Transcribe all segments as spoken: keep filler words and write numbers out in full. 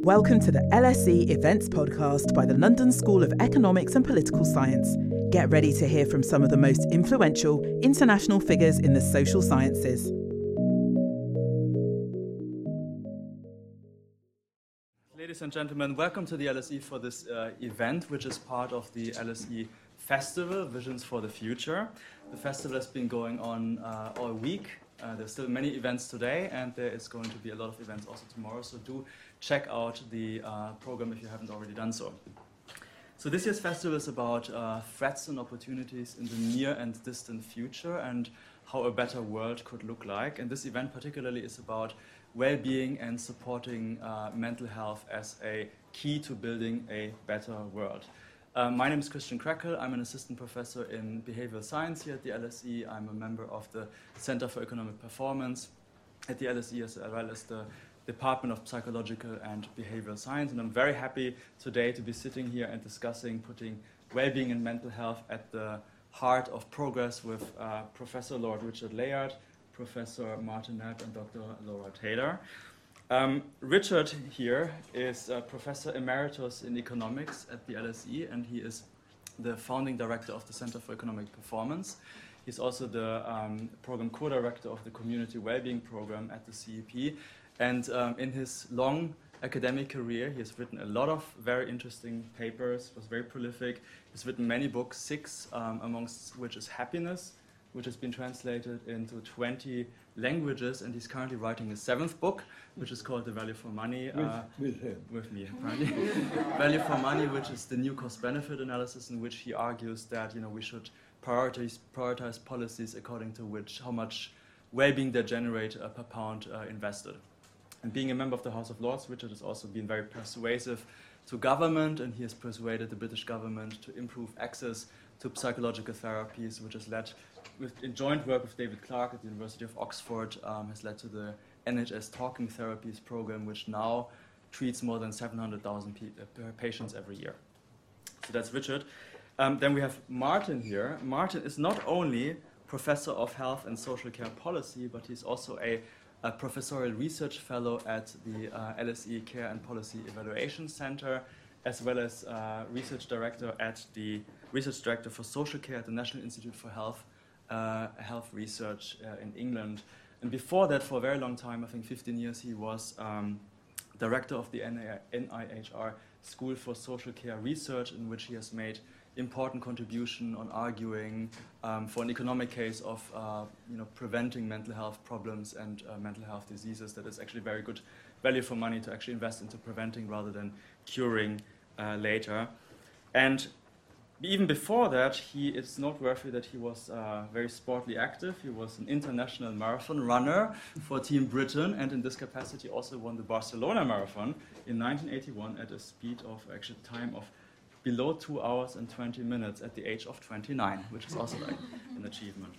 Welcome to the L S E Events Podcast by the London School of Economics and Political Science. Get ready to hear from some of the most influential international figures in the social sciences. Ladies and gentlemen, welcome to the L S E for this uh, event, which is part of the L S E Festival, Visions for the Future. The festival has been going on uh, all week. Uh, there's still many events today, and there is going to be a lot of events also tomorrow, so do check out the uh, program if you haven't already done so. So this year's festival is about uh, threats and opportunities in the near and distant future and how a better world could look like. And this event particularly is about well-being and supporting uh, mental health as a key to building a better world. Um, my name is Christian Kreckel. I'm an assistant professor in behavioral science here at the L S E. I'm a member of the Center for Economic Performance at the L S E, as well as the Department of Psychological and Behavioral Science. And I'm very happy today to be sitting here and discussing putting well-being and mental health at the heart of progress with uh, Professor Lord Richard Layard, Professor Martin Knapp, and Doctor Laura Taylor. Um, Richard here is a Professor Emeritus in Economics at the L S E, and he is the founding director of the Center for Economic Performance. He's also the um, program co-director of the Community Wellbeing Program at the C E P. And um, in his long academic career, he has written a lot of very interesting papers, was very prolific. He's written many books, six um, amongst which is Happiness, which has been translated into twenty languages, and he's currently writing a seventh book, which is called The Value for Money. With, uh, with him. With me, apparently. Value for Money, which is the new cost-benefit analysis, in which he argues that you know we should prioritize, prioritize policies according to which how much well-being they generate uh, per pound uh, invested. And being a member of the House of Lords, Richard has also been very persuasive to government, and he has persuaded the British government to improve access to psychological therapies, which has led, with, in joint work with David Clark at the University of Oxford, um, has led to the N H S Talking Therapies program, which now treats more than seven hundred thousand pe- uh, patients every year. So that's Richard. Um, then we have Martin here. Martin is not only Professor of Health and Social Care Policy, but he's also a a professorial research fellow at the uh, L S E Care and Policy Evaluation Center, as well as uh, research director at the research director for social care at the National Institute for Health, uh, Health Research uh, in England. And before that, for a very long time, I think fifteen years, he was um, director of the N I H R School for Social Care Research, in which he has made important contribution on arguing um, for an economic case of uh, you know, preventing mental health problems and uh, mental health diseases that is actually very good value for money to actually invest into preventing rather than curing uh, later. And even before that, he, it's noteworthy that he was uh, very sportly active. He was an international marathon runner for Team Britain, and in this capacity also won the Barcelona Marathon in nineteen eighty-one at a speed of, actually time of below two hours and twenty minutes at the age of twenty-nine, which is also like an achievement.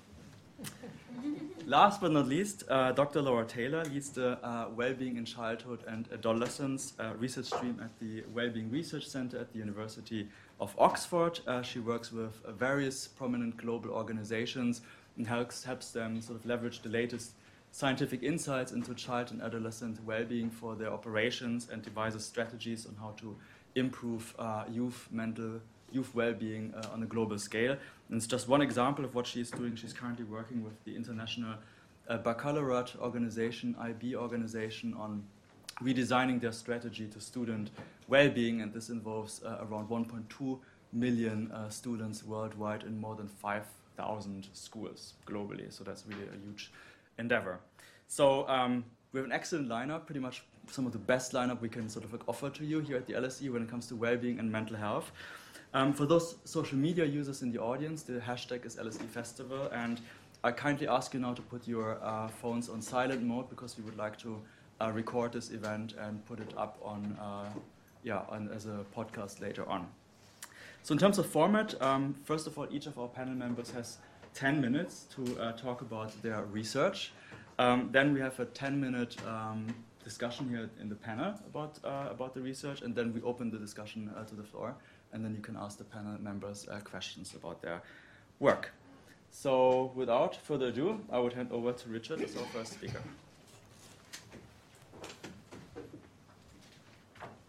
Last but not least, uh, Doctor Laura Taylor leads the uh, Wellbeing in Childhood and Adolescence uh, research stream at the Wellbeing Research Center at the University of Oxford. Uh, she works with uh, various prominent global organizations and helps, helps them sort of leverage the latest scientific insights into child and adolescent well-being for their operations and devises strategies on how to improve uh, youth mental youth well-being uh, on a global scale. And it's just one example of what she's doing. She's currently working with the International uh, Baccalaureate Organization, I B organization, on redesigning their strategy to student well-being, and this involves uh, around one point two million uh, students worldwide in more than five thousand schools globally. So that's really a huge endeavor. So um, we have an excellent lineup, pretty much some of the best lineup we can sort of like offer to you here at the L S E when it comes to well-being and mental health. Um, for those social media users in the audience, the hashtag is L S E Festival, and I kindly ask you now to put your uh, phones on silent mode, because we would like to uh, record this event and put it up on, uh, yeah, on, as a podcast later on. So in terms of format, um, first of all, each of our panel members has ten minutes to uh, talk about their research. Um, then we have a ten minute um, discussion here in the panel about uh, about the research, and then we open the discussion uh, to the floor, and then you can ask the panel members uh, questions about their work. So without further ado, I would hand over to Richard as our first speaker.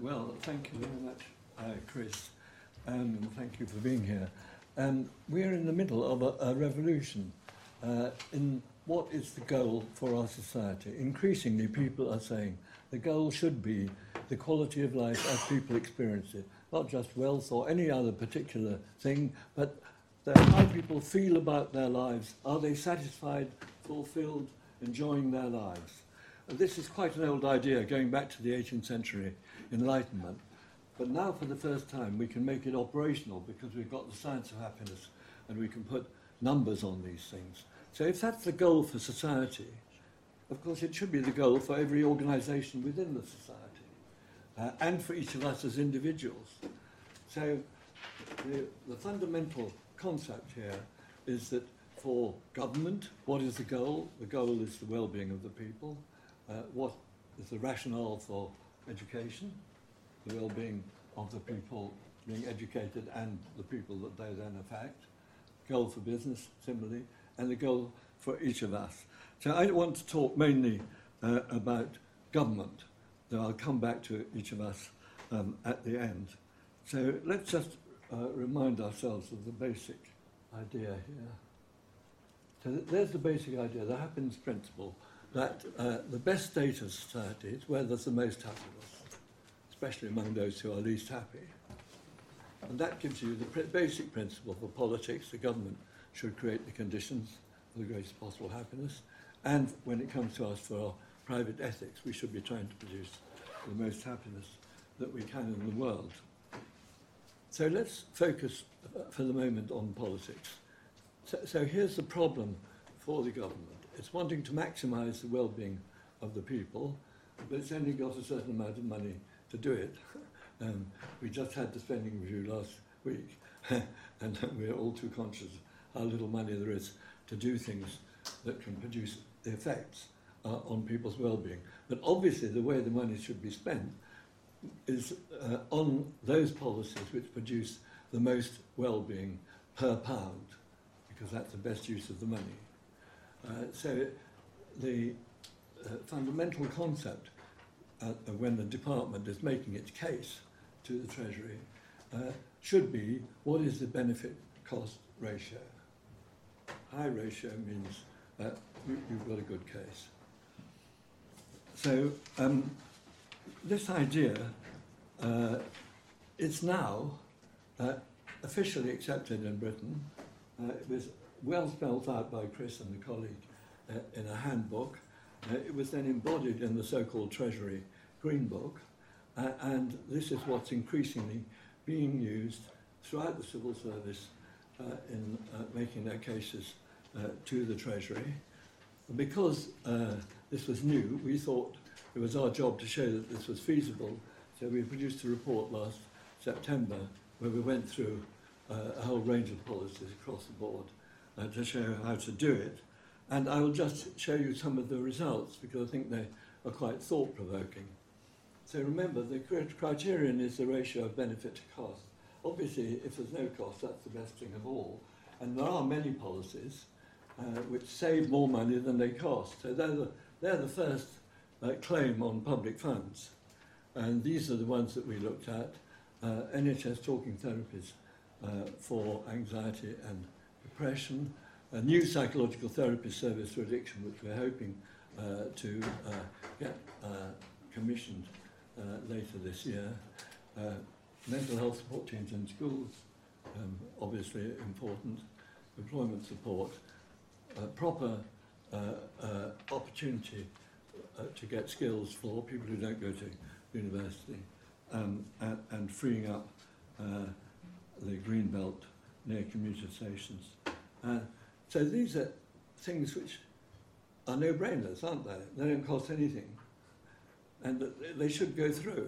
well, thank you very much, uh, Chris, um, and thank you for being here. Um, we're in the middle of a, a revolution uh, in what is the goal for our society. Increasingly, people are saying the goal should be the quality of life as people experience it, not just wealth or any other particular thing, but the, how people feel about their lives. Are they satisfied, fulfilled, enjoying their lives? And this is quite an old idea, going back to the eighteenth century Enlightenment. But now, for the first time, we can make it operational because we've got the science of happiness and we can put numbers on these things. So if that's the goal for society, of course it should be the goal for every organisation within the society uh, and for each of us as individuals. So the, the fundamental concept here is that for government, what is the goal? The goal is the well-being of the people. Uh, what is the rationale for education? The well-being of the people being educated and the people that they then affect. Goal for business, similarly, and the goal for each of us. So I want to talk mainly uh, about government, though I'll come back to each of us um, at the end. So let's just uh, remind ourselves of the basic idea here. So th there's the basic idea, the happiness principle, that uh, the best state of society is where there's the most happiness, especially among those who are least happy. And that gives you the pr basic principle for politics. The government should create the conditions for the greatest possible happiness. And when it comes to us for our private ethics, we should be trying to produce the most happiness that we can in the world. So let's focus uh, for the moment on politics. So, so here's the problem for the government. It's wanting to maximize the well-being of the people, but it's only got a certain amount of money to do it. Um, we just had the spending review last week, and we're all too conscious how little money there is to do things that can produce the effects uh, on people's well-being. But obviously the way the money should be spent is uh, on those policies which produce the most well-being per pound, because that's the best use of the money. Uh, so the uh, fundamental concept uh, when the department is making its case to the Treasury uh, should be, what is the benefit-cost ratio? High ratio means uh, you, you've got a good case. So um, this idea uh, is now uh, officially accepted in Britain. Uh, it was well spelled out by Chris and a colleague uh, in a handbook. Uh, it was then embodied in the so-called Treasury Green Book, uh, and this is what's increasingly being used throughout the civil service uh, in uh, making their cases uh, to the Treasury. And because uh, this was new, we thought it was our job to show that this was feasible, so we produced a report last September where we went through uh, a whole range of policies across the board uh, to show how to do it. And I will just show you some of the results because I think they are quite thought-provoking. So remember, the criterion is the ratio of benefit to cost. Obviously, if there's no cost, that's the best thing of all. And there are many policies uh, which save more money than they cost. So they're the, they're the first uh, claim on public funds. And these are the ones that we looked at. Uh, N H S talking therapies uh, for anxiety and depression, a new psychological therapy service for addiction, which we're hoping uh, to uh, get uh, commissioned uh, later this year. Uh, mental health support teams in schools, um, obviously important. Employment support, uh, proper uh, uh, opportunity uh, to get skills for people who don't go to university, um, and, and freeing up uh, the green belt near commuter stations. Uh, so these are things which are no-brainers, aren't they? They don't cost anything, and they should go through.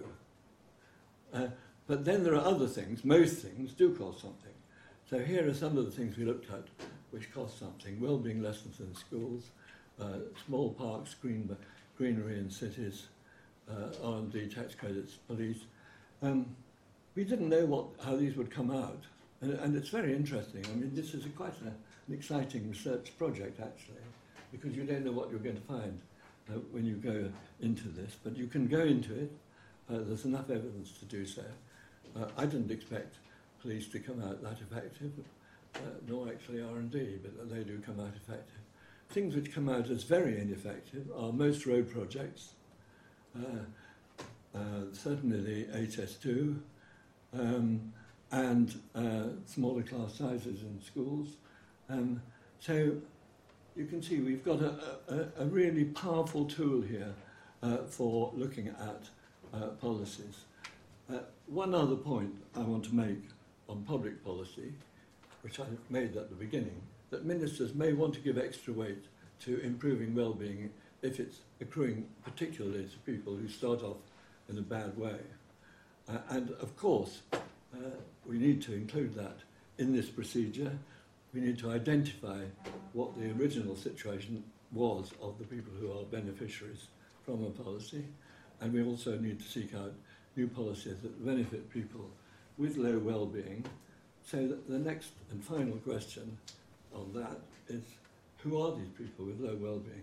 Uh, but then there are other things, most things do cost something. So here are some of the things we looked at which cost something. Wellbeing lessons in schools, uh, small parks, green, greenery in cities, uh, R and D tax credits, police. Um, we didn't know what, how these would come out. And, and it's very interesting. I mean, this is a quite a, an exciting research project, actually, because you don't know what you're going to find uh, when you go into this. But you can go into it Uh, there's enough evidence to do so. Uh, I didn't expect police to come out that effective, uh, nor actually R and D, but they do come out effective. Things which come out as very ineffective are most road projects, uh, uh, certainly the H S two, um, and uh, smaller class sizes in schools. Um, so you can see we've got a, a, a really powerful tool here uh, for looking at uh, policies. Uh, one other point I want to make on public policy, which I made at the beginning, that ministers may want to give extra weight to improving well-being if it's accruing particularly to people who start off in a bad way. Uh, and of course, uh, we need to include that in this procedure. We need to identify what the original situation was of the people who are beneficiaries from a policy, and we also need to seek out new policies that benefit people with low well-being. So that the next and final question on that is, who are these people with low well-being?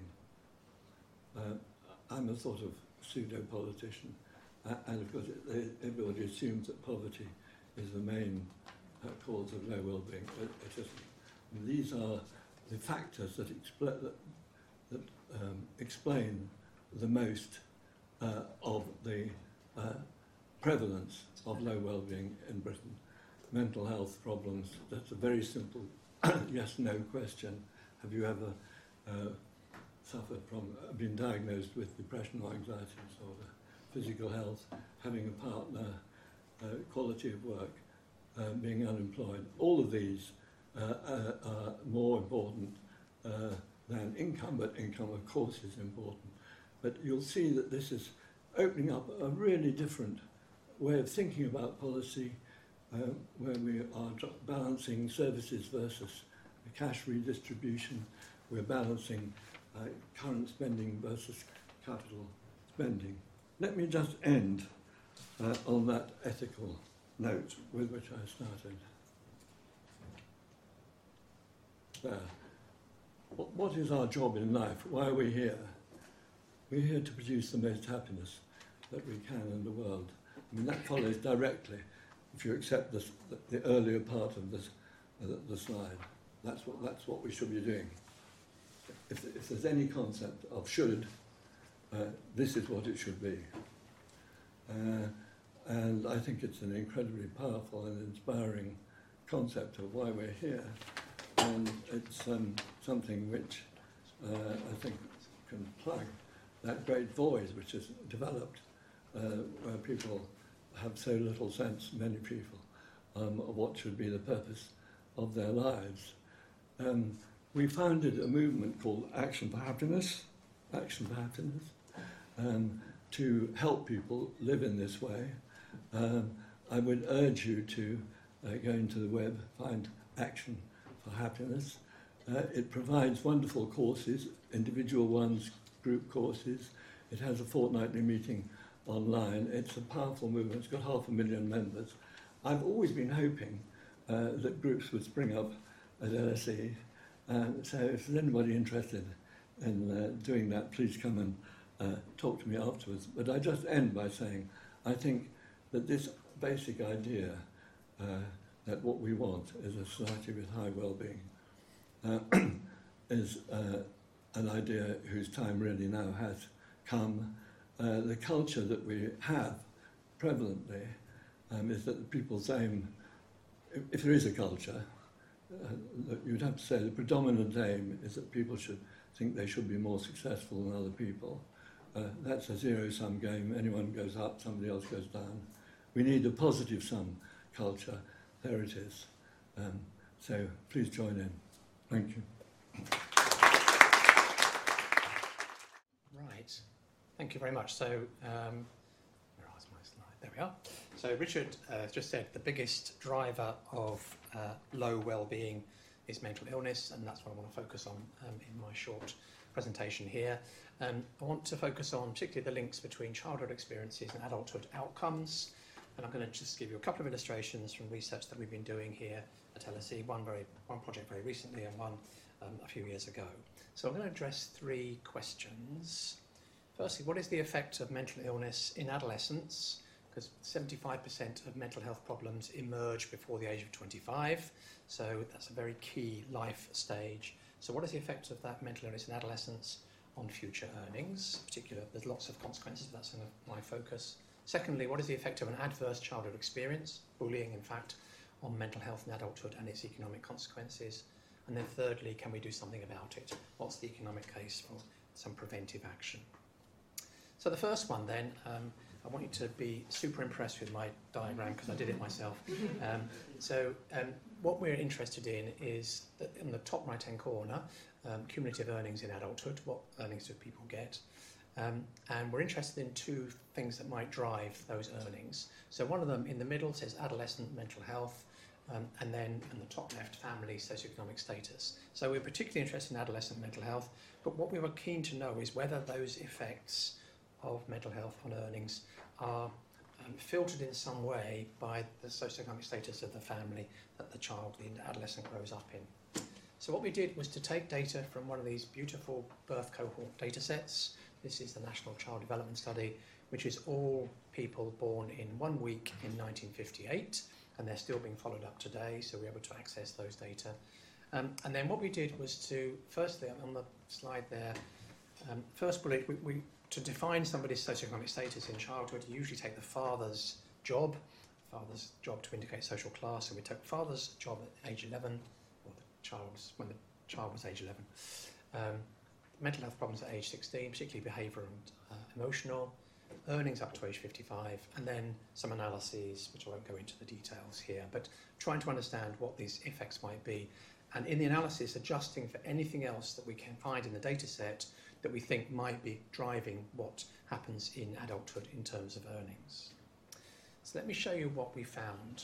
Uh, I'm a sort of pseudo-politician, uh, and of course it, they, everybody assumes that poverty is the main uh, cause of low well-being. It, it isn't. These are the factors that, expl- that, that um, explain the most uh, of the uh, prevalence of low well-being in Britain. Mental health problems, that's a very simple yes-no question. Have you ever uh, suffered from, uh, been diagnosed with depression or anxiety disorder? Physical health, having a partner, uh, quality of work, uh, being unemployed. All of these uh, uh, are more important uh, than income, but income, of course, is important. But you'll see that this is opening up a really different way of thinking about policy, uh, where we are balancing services versus cash redistribution. We're balancing uh, current spending versus capital spending. Let me just end uh, on that ethical note with which I started. There. What, what is our job in life? Why are we here? We're here to produce the most happiness that we can in the world. I mean, that follows directly, if you accept this, the, the earlier part of this, uh, the, the slide. That's what, that's what we should be doing. If, if there's any concept of should, uh, this is what it should be. Uh, and I think it's an incredibly powerful and inspiring concept of why we're here. And it's um, something which uh, I think can plug that great void which has developed uh, where people have so little sense, many people, um, of what should be the purpose of their lives. Um, we founded a movement called Action for Happiness, Action for Happiness, um, to help people live in this way. Um, I would urge you to uh, go into the web, find Action for Happiness. Uh, it provides wonderful courses, individual ones, group courses. It has a fortnightly meeting online. It's a powerful movement. It's got half a million members. I've always been hoping uh, that groups would spring up at L S E. Uh, so if there's anybody interested in uh, doing that, please come and uh, talk to me afterwards. But I just end by saying I think that this basic idea uh, that what we want is a society with high well-being uh, is uh, an idea whose time really now has come. Uh, the culture that we have prevalently um, is that the people's aim, if, if there is a culture, uh, you'd have to say the predominant aim is that people should think they should be more successful than other people. Uh, that's a zero-sum game. Anyone goes up, somebody else goes down. We need a positive-sum culture. There it is. Um, so please join in. Thank you. Right. Thank you very much. So, um, where is my slide? There we are. So Richard uh, just said the biggest driver of uh, low well-being is mental illness, and that's what I want to focus on um, in my short presentation here. Um, I want to focus on particularly the links between childhood experiences and adulthood outcomes, and I'm going to just give you a couple of illustrations from research that we've been doing here at L S E, one, very, one project very recently and one um, a few years ago. So I'm going to address three questions. Firstly, what is the effect of mental illness in adolescence? Because seventy-five percent of mental health problems emerge before the age of twenty-five, so that's a very key life stage. So what is the effect of that mental illness in adolescence on future earnings? In particular, there's lots of consequences, but that's kind of my focus. Secondly, what is the effect of an adverse childhood experience, bullying in fact, on mental health in adulthood and its economic consequences? And then thirdly, can we do something about it? What's the economic case for some preventive action? So the first one then, um, I want you to be super impressed with my diagram because I did it myself. Um, so um, what we're interested in is that in the top right-hand corner, um, cumulative earnings in adulthood, what earnings do people get? Um, and we're interested in two things that might drive those earnings. So one of them in the middle says adolescent mental health, um, and then in the top left, family socioeconomic status. So we're particularly interested in adolescent mental health, but what we were keen to know is whether those effects of mental health on earnings are um, filtered in some way by the socioeconomic status of the family that the child, the adolescent, grows up in. So what we did was to take data from one of these beautiful birth cohort data sets. This is the National Child Development Study, which is all people born in one week in nineteen fifty-eight, and they're still being followed up today, so we're able to access those data. Um, and then what we did was to, firstly, on the slide there, um, first bullet, we, we, to define somebody's socioeconomic status in childhood, you usually take the father's job, father's job to indicate social class, so we took father's job at age eleven, or the child's, when the child was age eleven. Um, mental health problems at age sixteen, particularly behavioural and uh, emotional, earnings up to age fifty-five, and then some analyses, which I won't go into the details here, but trying to understand what these effects might be, and in the analysis adjusting for anything else that we can find in the data set that we think might be driving what happens in adulthood in terms of earnings. So let me show you what we found.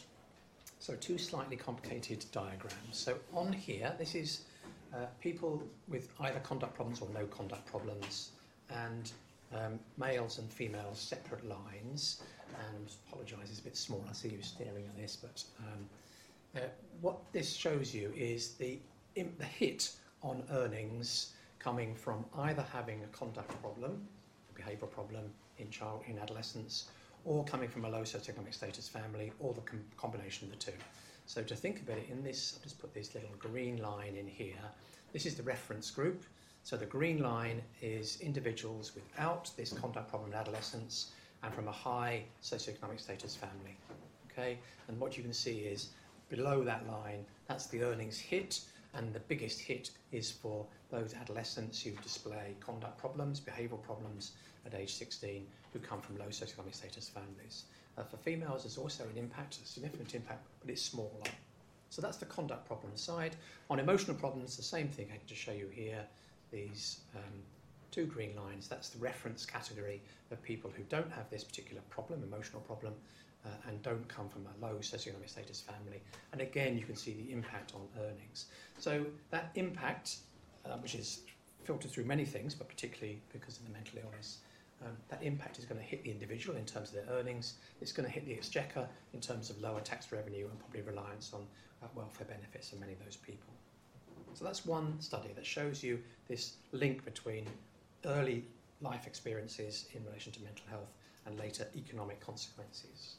So two slightly complicated diagrams. So on here, this is Uh, people with either conduct problems or no conduct problems, and um, males and females separate lines, and apologise, it's a bit small, I see you staring at this, but um, uh, what this shows you is the, in, the hit on earnings coming from either having a conduct problem, a behavioural problem in child in adolescence, or coming from a low socioeconomic status family, or the com combination of the two. So to think about it in this, I'll just put this little green line in here. This is the reference group. So the green line is individuals without this conduct problem in adolescence and from a high socioeconomic status family. Okay, and what you can see is below that line, that's the earnings hit, and the biggest hit is for those adolescents who display conduct problems, behavioural problems at age sixteen, who come from low socioeconomic status families. Uh, for females, there's also an impact, a significant impact, but it's smaller. So that's the conduct problem side. On emotional problems, the same thing I can just show you here. These um, two green lines, that's the reference category of people who don't have this particular problem, emotional problem, uh, and don't come from a low socioeconomic status family. And again, you can see the impact on earnings. So that impact, uh, which is filtered through many things, but particularly because of the mental illness, Um, that impact is going to hit the individual in terms of their earnings. It's going to hit the exchequer in terms of lower tax revenue and probably reliance on uh, welfare benefits for many of those people. So that's one study that shows you this link between early life experiences in relation to mental health and later economic consequences.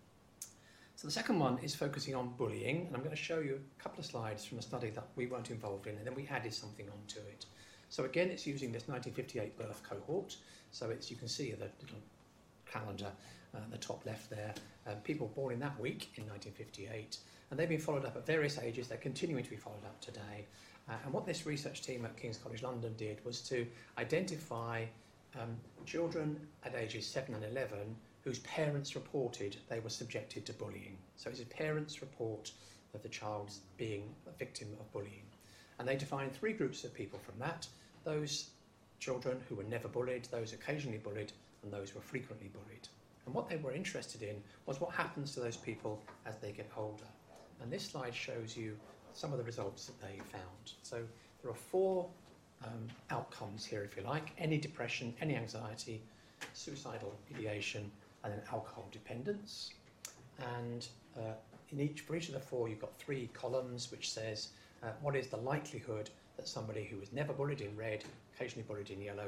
So the second one is focusing on bullying, and I'm going to show you a couple of slides from a study that we weren't involved in, and then we added something onto it. So again, it's using this nineteen fifty-eight birth cohort. So it's, you can see the little calendar uh, at the top left there, um, people born in that week in nineteen fifty-eight, and they've been followed up at various ages. They're continuing to be followed up today. Uh, and what this research team at King's College London did was to identify um, children at ages seven and eleven whose parents reported they were subjected to bullying. So it's a parent's report of the child being a victim of bullying. And they defined three groups of people from that: those children who were never bullied, those occasionally bullied, and those who were frequently bullied. And what they were interested in was what happens to those people as they get older. And this slide shows you some of the results that they found. So there are four um, outcomes here, if you like: any depression, any anxiety, suicidal ideation, and then alcohol dependence. And uh, in each, for each of the four, you've got three columns which says uh, what is the likelihood that somebody who was never bullied in red, occasionally bullied in yellow,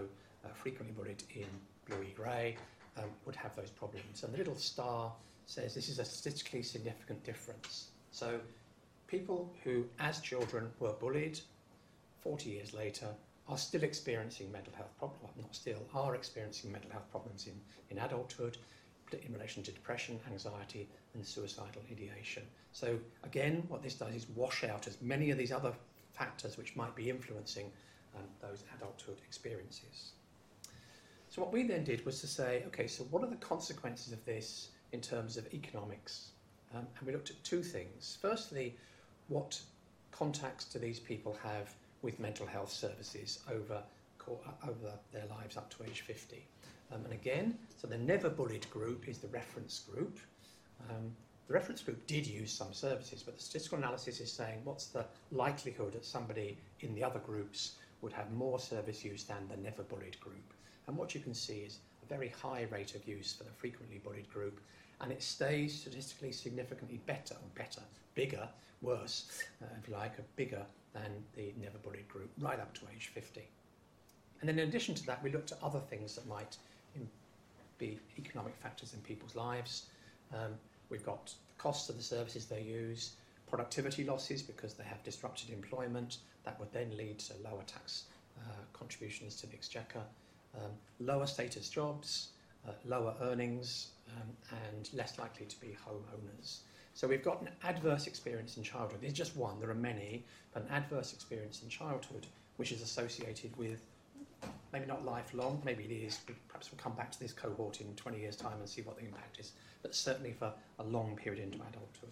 uh, frequently bullied in bluey grey, um, would have those problems. And the little star says this is a statistically significant difference. So people who, as children, were bullied, forty years later, are still experiencing mental health problems, well, not still, are experiencing mental health problems in, in adulthood, in relation to depression, anxiety, and suicidal ideation. So again, what this does is wash out as many of these other factors which might be influencing um, those adulthood experiences. So what we then did was to say, okay, so what are the consequences of this in terms of economics? Um, and we looked at two things. Firstly, what contacts do these people have with mental health services over, over their lives up to age fifty? Um, and again, so the never bullied group is the reference group. Um, the reference group did use some services, but the statistical analysis is saying what's the likelihood that somebody in the other groups would have more service use than the never bullied group. And what you can see is a very high rate of use for the frequently bullied group, and it stays statistically significantly better, or better, bigger, worse, uh, if you like, bigger than the never bullied group, right up to age fifty. And then in addition to that, we looked at other things that might in, be economic factors in people's lives. Um, we've got the costs of the services they use, productivity losses because they have disrupted employment, that would then lead to lower tax uh, contributions to the exchequer, um, lower status jobs, uh, lower earnings, um, and less likely to be homeowners. So we've got an adverse experience in childhood. There's just one, there are many, but an adverse experience in childhood which is associated with maybe not lifelong, maybe it is, perhaps we'll come back to this cohort in twenty years' time and see what the impact is, but certainly for a long period into adulthood.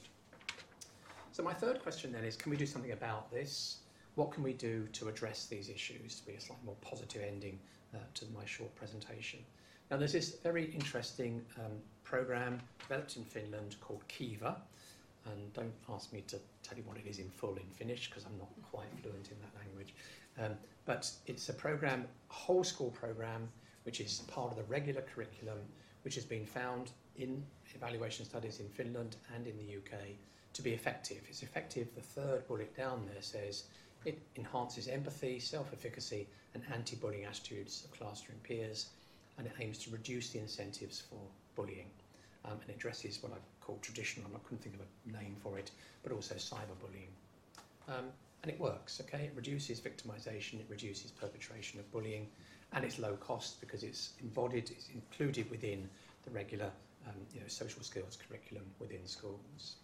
So my third question then is, can we do something about this? What can we do to address these issues, to be a slightly more positive ending uh, to my short presentation? Now there's this very interesting um, programme developed in Finland called Kiva, and don't ask me to tell you what it is in full in Finnish because I'm not quite fluent in that language. Um, but it's a programme, a whole school programme, which is part of the regular curriculum, which has been found in evaluation studies in Finland and in the U K to be effective. It's effective, the third bullet down there says, it enhances empathy, self-efficacy and anti-bullying attitudes of classroom peers, and it aims to reduce the incentives for bullying. Um, and it addresses what I call traditional, I couldn't think of a name for it, but also cyberbullying. Um, and it works, okay? It reduces victimisation, it reduces perpetration of bullying, and it's low cost because it's embodied, it's included within the regular um, you know, social skills curriculum within schools.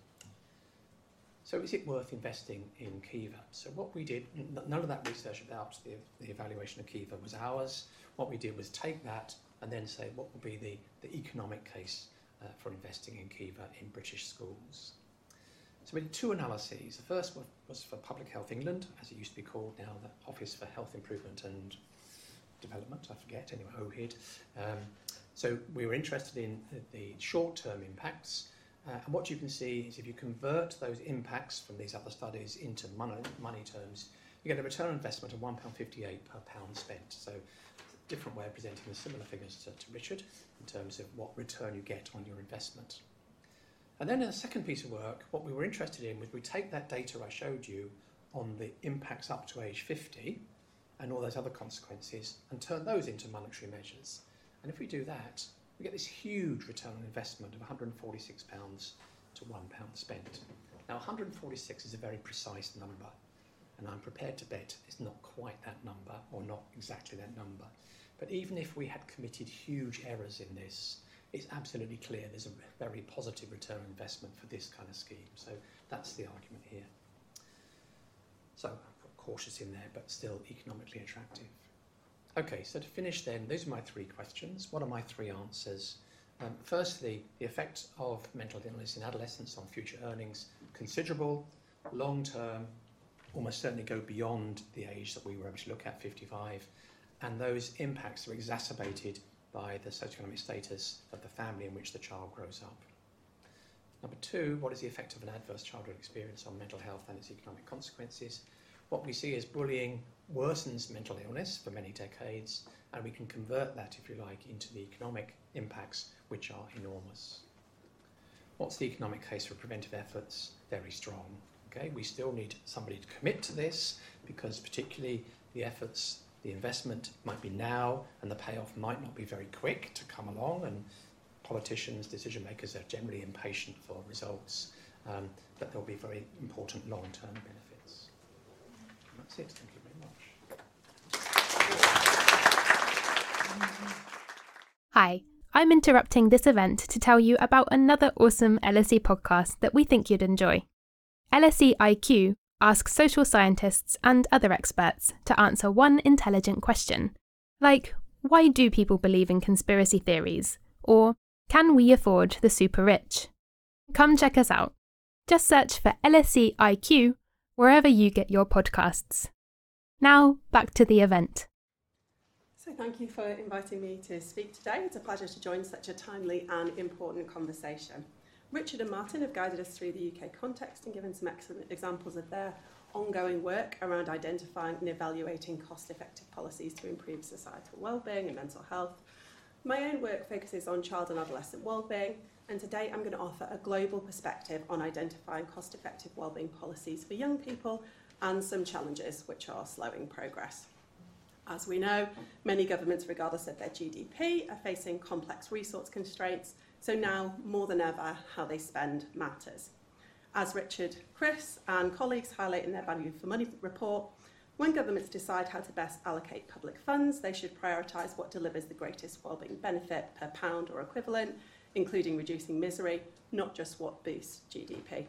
So is it worth investing in Kiva? So what we did, none of that research about the, the evaluation of Kiva was ours. What we did was take that and then say what would be the, the economic case uh, for investing in Kiva in British schools. So we did two analyses. The first one was for Public Health England, as it used to be called now, the Office for Health Improvement and Development, I forget, anyway, O H I D. Um, so we were interested in the short-term impacts. Uh, and what you can see is if you convert those impacts from these other studies into money, money terms, you get a return on investment of one pound fifty-eight per pound spent. So a different way of presenting the similar figures to, to Richard in terms of what return you get on your investment. And then in the second piece of work, what we were interested in was we take that data I showed you on the impacts up to age fifty and all those other consequences and turn those into monetary measures. And if we do that, we get this huge return on investment of one hundred forty-six pounds to one pound spent. Now one hundred forty-six is a very precise number, and I'm prepared to bet it's not quite that number or not exactly that number. But even if we had committed huge errors in this, it's absolutely clear there's a very positive return on investment for this kind of scheme. So that's the argument here. So I've got cautious in there, but still economically attractive. Okay, so to finish then, those are my three questions. What are my three answers? Um, firstly, the effect of mental illness in adolescence on future earnings, considerable, long-term, almost certainly go beyond the age that we were able to look at, fifty-five, and those impacts are exacerbated by the socioeconomic status of the family in which the child grows up. Number two, what is the effect of an adverse childhood experience on mental health and its economic consequences? What we see is bullying worsens mental illness for many decades, and we can convert that, if you like, into the economic impacts, which are enormous. What's the economic case for preventive efforts? Very strong. Okay, we still need somebody to commit to this, because particularly the efforts The investment might be now, and the payoff might not be very quick to come along, and politicians, decision makers are generally impatient for results, um, but there will be very important long-term benefits. And that's it. Thank you very much. Hi, I'm interrupting this event to tell you about another awesome L S E podcast that we think you'd enjoy. L S E I Q asks social scientists and other experts to answer one intelligent question, like, why do people believe in conspiracy theories? Or, can we afford the super rich? Come check us out. Just search for L S E I Q wherever you get your podcasts. Now, back to the event. So thank you for inviting me to speak today. It's a pleasure to join such a timely and important conversation. Richard and Martin have guided us through the U K context and given some excellent examples of their ongoing work around identifying and evaluating cost-effective policies to improve societal wellbeing and mental health. My own work focuses on child and adolescent wellbeing, and today I'm going to offer a global perspective on identifying cost-effective wellbeing policies for young people and some challenges which are slowing progress. As we know, many governments, regardless of their G D P, are facing complex resource constraints, so now, more than ever, how they spend matters. As Richard, Chris and colleagues highlight in their Value for Money report, when governments decide how to best allocate public funds, they should prioritise what delivers the greatest wellbeing benefit per pound or equivalent, including reducing misery, not just what boosts G D P.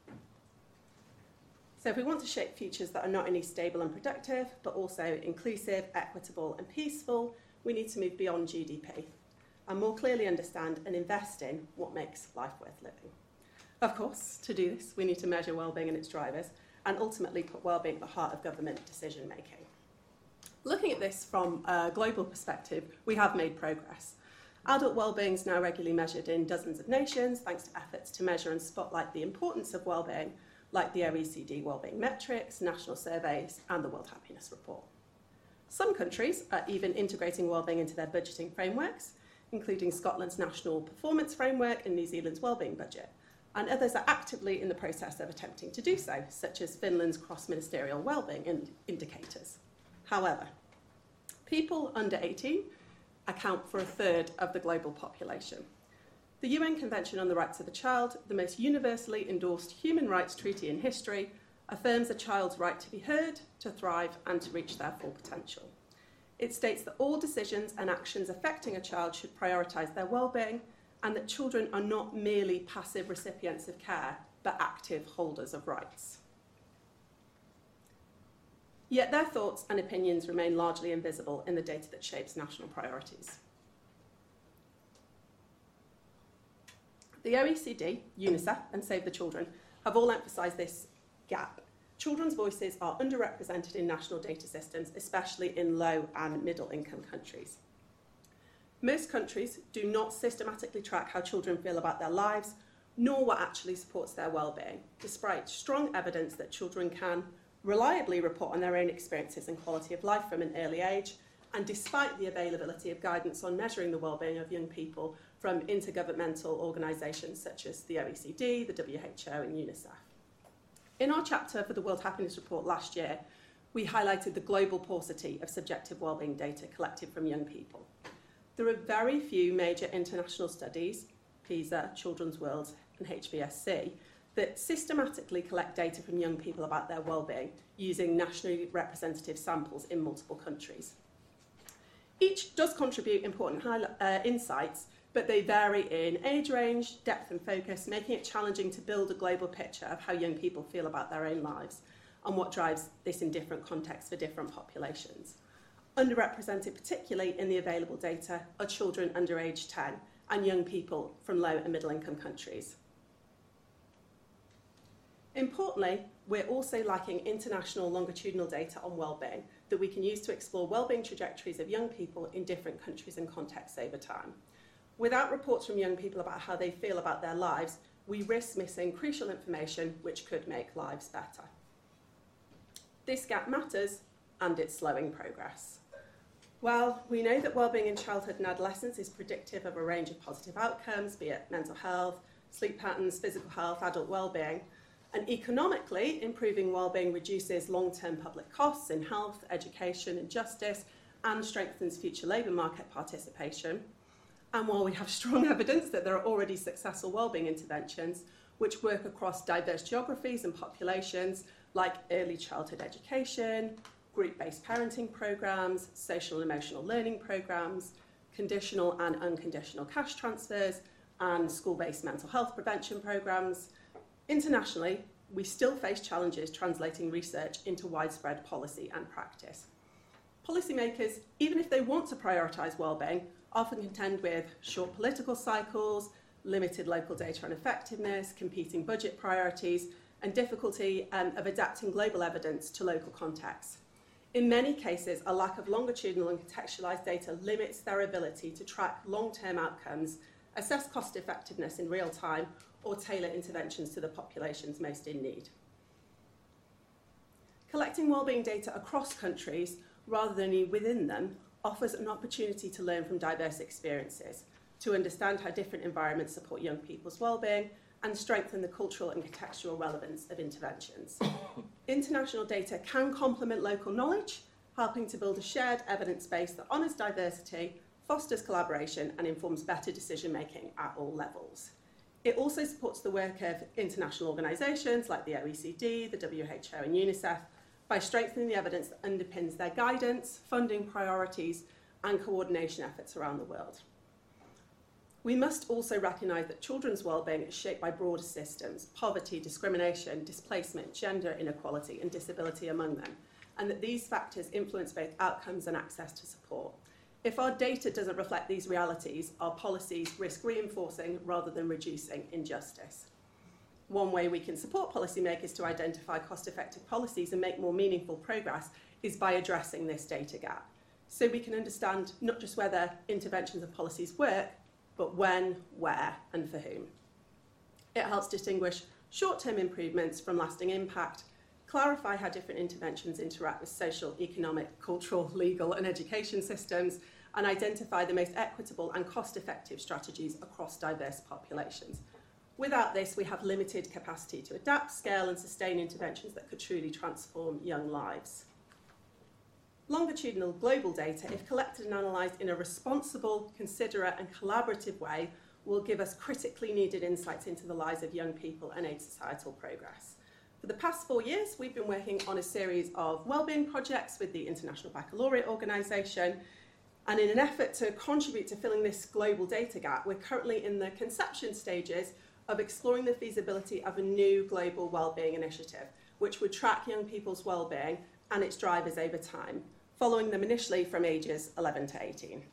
So if we want to shape futures that are not only stable and productive, but also inclusive, equitable and peaceful, we need to move beyond G D P and more clearly understand and invest in what makes life worth living. Of course, to do this, we need to measure wellbeing and its drivers and ultimately put wellbeing at the heart of government decision making. Looking at this from a global perspective, we have made progress. Adult wellbeing is now regularly measured in dozens of nations thanks to efforts to measure and spotlight the importance of wellbeing, like the O E C D Wellbeing Metrics, national surveys and the World Happiness Report. Some countries are even integrating wellbeing into their budgeting frameworks, including Scotland's National Performance Framework and New Zealand's Wellbeing Budget, and others are actively in the process of attempting to do so, such as Finland's cross-ministerial wellbeing ind- indicators. However, people under eighteen account for a third of the global population. The U N Convention on the Rights of the Child, the most universally endorsed human rights treaty in history, affirms a child's right to be heard, to thrive, and to reach their full potential. It states that all decisions and actions affecting a child should prioritise their well-being, and that children are not merely passive recipients of care, but active holders of rights. Yet their thoughts and opinions remain largely invisible in the data that shapes national priorities. The O E C D, UNICEF and Save the Children have all emphasised this gap. Children's voices are underrepresented in national data systems, especially in low and middle income countries. Most countries do not systematically track how children feel about their lives, nor what actually supports their well-being, despite strong evidence that children can reliably report on their own experiences and quality of life from an early age, and despite the availability of guidance on measuring the well-being of young people from intergovernmental organisations such as the O E C D, the W H O and UNICEF. In our chapter for the World Happiness Report last year, we highlighted the global paucity of subjective wellbeing data collected from young people. There are very few major international studies, PISA, Children's World and H B S C, that systematically collect data from young people about their wellbeing using nationally representative samples in multiple countries. Each does contribute important uh, insights, but they vary in age range, depth and focus, making it challenging to build a global picture of how young people feel about their own lives and what drives this in different contexts for different populations. Underrepresented particularly in the available data are children under age ten and young people from low and middle income countries. Importantly, we're also lacking international longitudinal data on wellbeing that we can use to explore wellbeing trajectories of young people in different countries and contexts over time. Without reports from young people about how they feel about their lives, we risk missing crucial information which could make lives better. This gap matters, and it's slowing progress. Well, we know that wellbeing in childhood and adolescence is predictive of a range of positive outcomes, be it mental health, sleep patterns, physical health, adult wellbeing. And economically, improving wellbeing reduces long-term public costs in health, education and justice, and strengthens future labour market participation. And while we have strong evidence that there are already successful wellbeing interventions which work across diverse geographies and populations, like early childhood education, group-based parenting programmes, social and emotional learning programmes, conditional and unconditional cash transfers, and school-based mental health prevention programmes, internationally, we still face challenges translating research into widespread policy and practice. Policymakers, even if they want to prioritise wellbeing, often contend with short political cycles, limited local data on effectiveness, competing budget priorities, and difficulty um, of adapting global evidence to local contexts. In many cases, a lack of longitudinal and contextualised data limits their ability to track long-term outcomes, assess cost effectiveness in real time, or tailor interventions to the populations most in need. Collecting wellbeing data across countries, rather than within them, offers an opportunity to learn from diverse experiences, to understand how different environments support young people's wellbeing, and strengthen the cultural and contextual relevance of interventions. International data can complement local knowledge, helping to build a shared evidence base that honours diversity, fosters collaboration, and informs better decision-making at all levels. It also supports the work of international organisations like the O E C D, the W H O and UNICEF by strengthening the evidence that underpins their guidance, funding priorities and coordination efforts around the world. We must also recognise that children's wellbeing is shaped by broader systems, poverty, discrimination, displacement, gender inequality and disability among them, and that these factors influence both outcomes and access to support. If our data doesn't reflect these realities, our policies risk reinforcing rather than reducing injustice. One way we can support policymakers to identify cost-effective policies and make more meaningful progress is by addressing this data gap, so we can understand not just whether interventions and policies work, but when, where, and for whom. It helps distinguish short-term improvements from lasting impact, clarify how different interventions interact with social, economic, cultural, legal, and education systems, and identify the most equitable and cost-effective strategies across diverse populations. Without this, we have limited capacity to adapt, scale, and sustain interventions that could truly transform young lives. Longitudinal global data, if collected and analysed in a responsible, considerate and collaborative way, will give us critically needed insights into the lives of young people and aid societal progress. For the past four years, we've been working on a series of wellbeing projects with the International Baccalaureate Organisation, and in an effort to contribute to filling this global data gap, we're currently in the conception stages of exploring the feasibility of a new global wellbeing initiative, which would track young people's wellbeing and its drivers over time, following them initially from ages eleven to eighteen.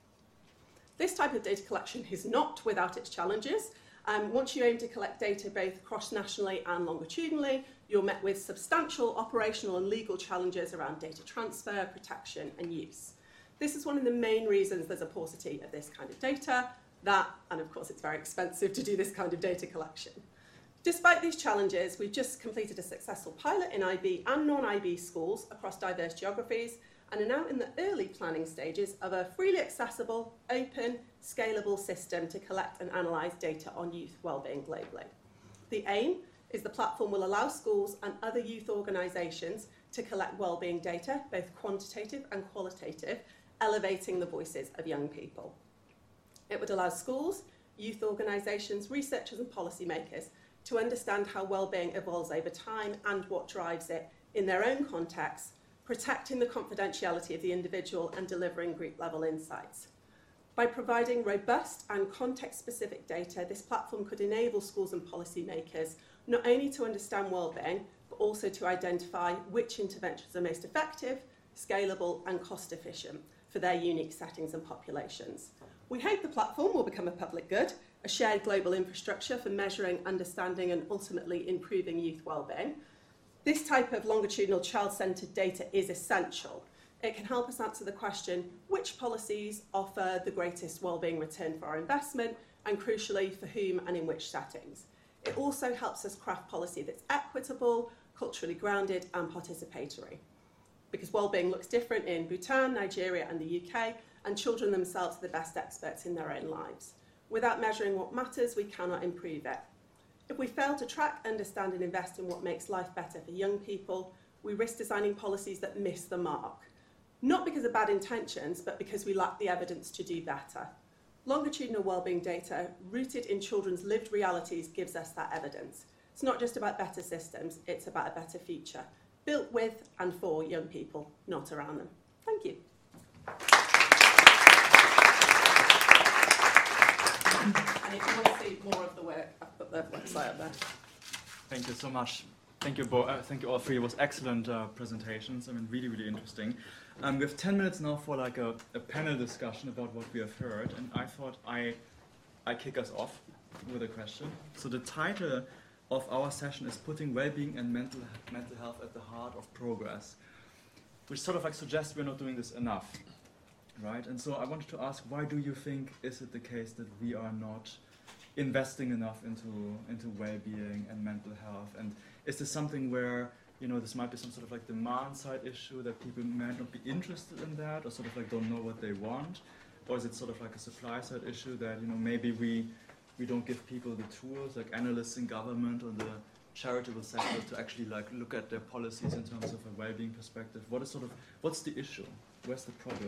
This type of data collection is not without its challenges. Um, once you aim to collect data both cross-nationally and longitudinally, you're met with substantial operational and legal challenges around data transfer, protection and use. This is one of the main reasons there's a paucity of this kind of data, that, and of course it's very expensive to do this kind of data collection. Despite these challenges, we've just completed a successful pilot in I B and non-I B schools across diverse geographies and are now in the early planning stages of a freely accessible, open, scalable system to collect and analyse data on youth wellbeing globally. The aim is the platform will allow schools and other youth organisations to collect wellbeing data, both quantitative and qualitative, elevating the voices of young people. It would allow schools, youth organisations, researchers and policymakers to understand how wellbeing evolves over time and what drives it in their own context, protecting the confidentiality of the individual and delivering group-level insights. By providing robust and context-specific data, this platform could enable schools and policymakers not only to understand wellbeing, but also to identify which interventions are most effective, scalable and cost-efficient for their unique settings and populations. We hope the platform will become a public good, a shared global infrastructure for measuring, understanding and ultimately improving youth wellbeing. This type of longitudinal child-centred data is essential. It can help us answer the question, which policies offer the greatest wellbeing return for our investment, and crucially, for whom and in which settings. It also helps us craft policy that's equitable, culturally grounded and participatory. Because wellbeing looks different in Bhutan, Nigeria and the U K, and children themselves are the best experts in their own lives. Without measuring what matters, we cannot improve it. If we fail to track, understand and invest in what makes life better for young people, we risk designing policies that miss the mark. Not because of bad intentions, but because we lack the evidence to do better. Longitudinal wellbeing data rooted in children's lived realities gives us that evidence. It's not just about better systems, it's about a better future, built with and for young people, not around them. Thank you. And if you want to see more of the work, I've put the website up there. Thank you so much. Thank you, Bo- uh, thank you all three. It was excellent uh, presentations. I mean, really, really interesting. Um, we have ten minutes now for like a, a panel discussion about what we have heard, and I thought I, I kick us off with a question. So the title of our session is Putting Wellbeing and Mental Mental Health at the Heart of Progress, which sort of like suggests we're not doing this enough, right? And so I wanted to ask, why do you think is it the case that we are not investing enough into into well-being and mental health? And is this something where, you know, this might be some sort of like demand side issue that people might not be interested in that, or sort of like don't know what they want? Or is it sort of like a supply side issue that, you know, maybe we we don't give people the tools, like analysts in government or the charitable sector, to actually like look at their policies in terms of a well-being perspective? What is sort of, what's the issue? Where's the problem?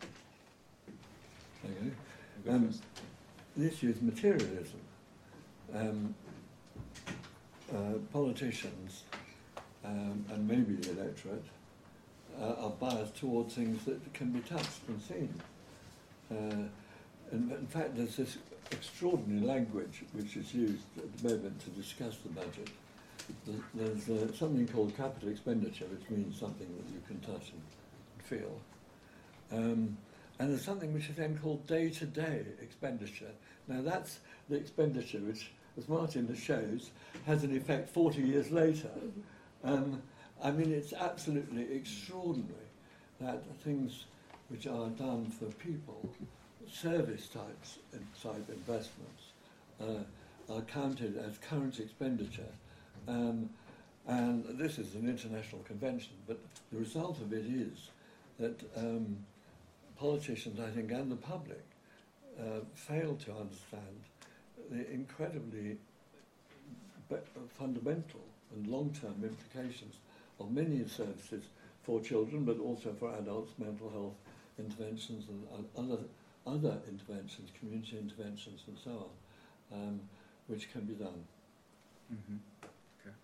Thank you. Go Um, first. The issue is materialism. Um, uh, politicians um, and maybe the electorate uh, are biased towards things that can be touched and seen. Uh, and in fact, there's this extraordinary language which is used at the moment to discuss the budget. There's uh, something called capital expenditure, which means something that you can touch and feel. Um, and there's something which is then called day-to-day expenditure. Now that's the expenditure which, as Martin shows, has an effect forty years later. Um, I mean, it's absolutely extraordinary that things which are done for people, service types type investments, uh, are counted as current expenditure. Um, and this is an international convention, but the result of it is that um, politicians, I think, and the public uh, fail to understand the incredibly be- fundamental and long-term implications of many services for children, but also for adults, mental health interventions and uh, other other interventions, community interventions and so on, um, which can be done. Mm-hmm. Okay.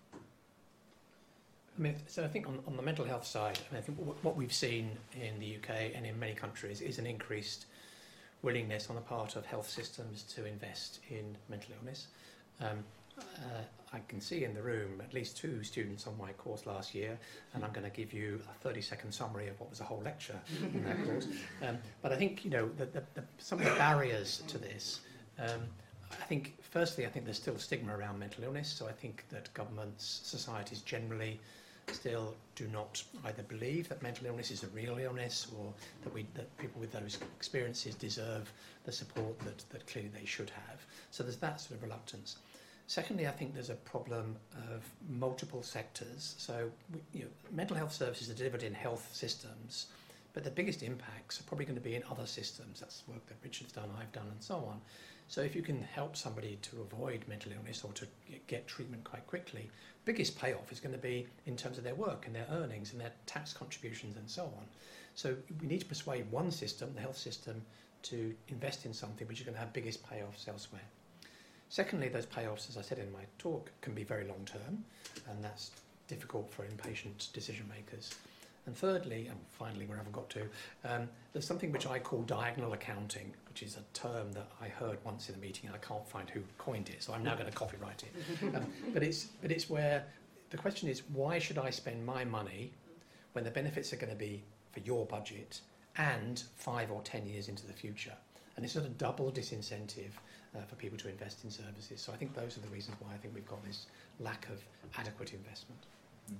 I mean, so I think on, on the mental health side, I, mean, I think w- what we've seen in the U K and in many countries is an increased willingness on the part of health systems to invest in mental illness. Um, uh, I can see in the room at least two students on my course last year, and I'm going to give you a thirty second summary of what was a whole lecture in that course. Um, but I think, you know, the, the, the, some of the barriers to this, um, I think, firstly, I think there's still stigma around mental illness, so I think that governments, societies generally still do not either believe that mental illness is a real illness, or that we that people with those experiences deserve the support that, that clearly they should have. So there's that sort of reluctance. Secondly, I think there's a problem of multiple sectors. So, we, you know, mental health services are delivered in health systems, but the biggest impacts are probably going to be in other systems. That's work that Richard's done, I've done, and so on. So if you can help somebody to avoid mental illness or to get treatment quite quickly, biggest payoff is going to be in terms of their work and their earnings and their tax contributions and so on. So we need to persuade one system, the health system, to invest in something which is going to have biggest payoffs elsewhere. Secondly, those payoffs, as I said in my talk, can be very long term, and that's difficult for impatient decision makers. And thirdly, and finally, where I've got to, um, there's something which I call diagonal accounting, which is a term that I heard once in a meeting, and I can't find who coined it, so I'm now going to copyright it. Um, but it's but it's where the question is, why should I spend my money when the benefits are going to be for your budget and five or ten years into the future? And it's sort of double disincentive uh, for people to invest in services. So I think those are the reasons why I think we've got this lack of adequate investment. Mm.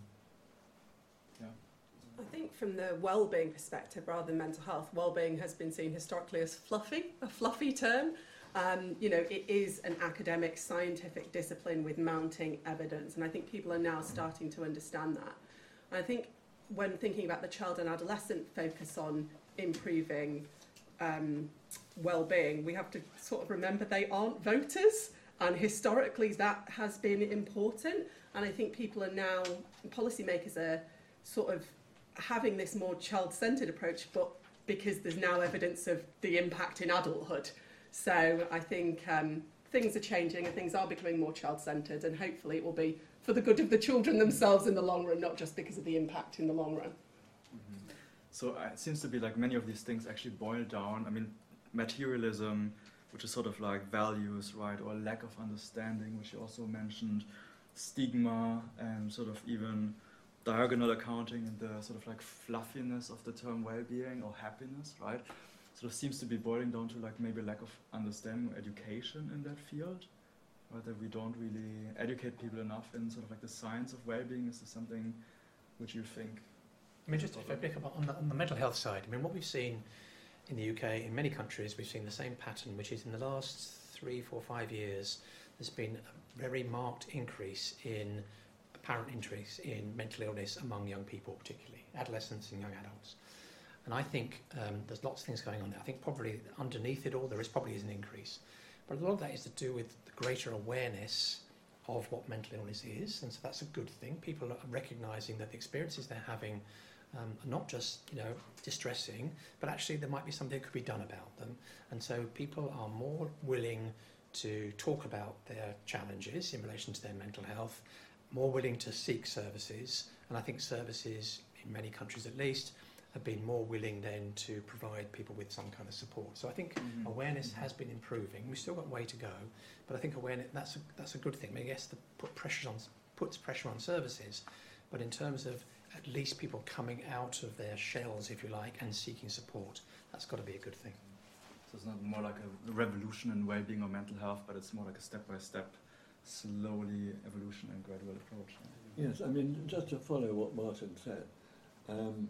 Yeah. I think from the well-being perspective, rather than mental health, well-being has been seen historically as fluffy, a fluffy term. Um, you know, it is an academic, scientific discipline with mounting evidence, and I think people are now starting to understand that. And I think when thinking about the child and adolescent focus on improving um, well-being, we have to sort of remember they aren't voters. And historically that has been important, and I think people are now, policymakers are sort of having this more child-centred approach, but because there's now evidence of the impact in adulthood. So I think um, things are changing and things are becoming more child-centred, and hopefully it will be for the good of the children themselves in the long run, not just because of the impact in the long run. Mm-hmm. So uh, it seems to be like many of these things actually boil down, I mean, materialism, which is sort of like values, right, or lack of understanding, which you also mentioned, stigma, and sort of even diagonal accounting and the sort of like fluffiness of the term well-being or happiness, right? Sort of seems to be boiling down to like maybe lack of understanding or education in that field, right? That we don't really educate people enough in sort of like the science of well-being. Is this something which you think? I mean, just if I pick up on the, on the mental health side, I mean, what we've seen in the U K, in many countries, we've seen the same pattern, which is in the last three, four, five years, there's been a very marked increase in apparent increase in mental illness among young people, particularly adolescents and young adults. And I think um, there's lots of things going on there. I think probably underneath it all, there is probably is an increase. But a lot of that is to do with the greater awareness of what mental illness is, and so that's a good thing. People are recognising that the experiences they're having um, are not just, you know, distressing, but actually there might be something that could be done about them. And so people are more willing to talk about their challenges in relation to their mental health, more willing to seek services, and I think services, in many countries at least, have been more willing then to provide people with some kind of support. So I think mm-hmm. awareness mm-hmm. has been improving. We've still got way to go, but I think awareness, that's a, that's a good thing. I mean, I guess the put pressures on, puts pressure on services, but in terms of at least people coming out of their shells, if you like, and seeking support, that's got to be a good thing. So it's not more like a revolution in well-being or mental health, but it's more like a step-by-step, slowly evolution and gradual approach. Yes, I mean, just to follow what Martin said, um,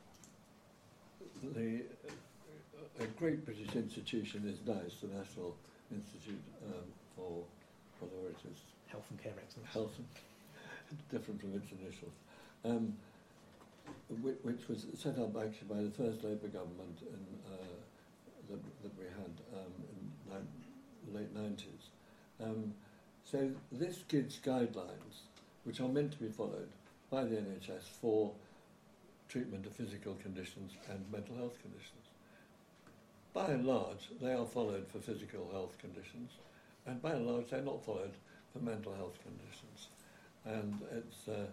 the a great British institution is NICE, the National Institute um, for whatever it is, Health and Care Excellence. Health, different from its initials, um, which, which was set up actually by the first Labour government in, uh, that, that we had um, in the late nineties. Um, so this gives guidelines which are meant to be followed by the N H S for treatment of physical conditions and mental health conditions. By and large, they are followed for physical health conditions, and by and large, they're not followed for mental health conditions. And it's, uh,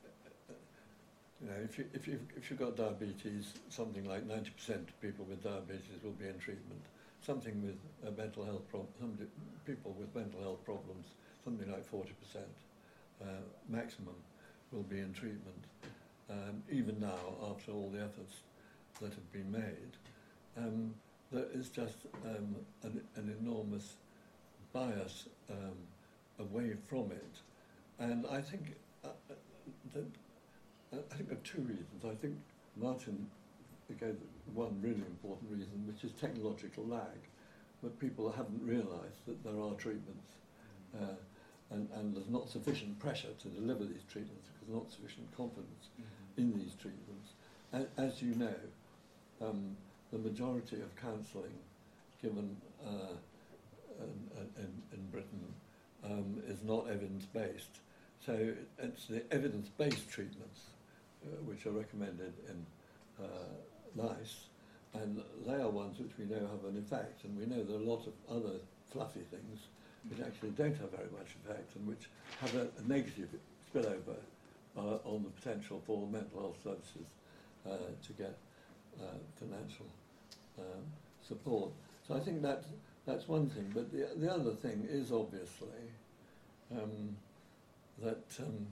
you know, if, you, if, you've, if you've got diabetes, something like ninety percent of people with diabetes will be in treatment. Something with a mental health problem, people with mental health problems, something like forty percent uh, maximum will be in treatment. Um, even now, after all the efforts that have been made, um, there is just um, an, an enormous bias um, away from it. And I think uh, that, uh, I think there are two reasons. I think Martin gave one really important reason, which is technological lag, but people haven't realised that there are treatments, uh, and, and there's not sufficient pressure to deliver these treatments because there's not sufficient confidence mm-hmm. in these treatments. And as you know, um, the majority of counselling given uh, in, in, in Britain um, is not evidence-based. So it's the evidence-based treatments uh, which are recommended in uh, NICE, and they are ones which we know have an effect, and we know there are a lot of other fluffy things which actually don't have very much effect and which have a, a negative spillover uh, on the potential for mental health services uh, to get uh, financial um, support. So I think that that's one thing, but the, the other thing is obviously um, that um,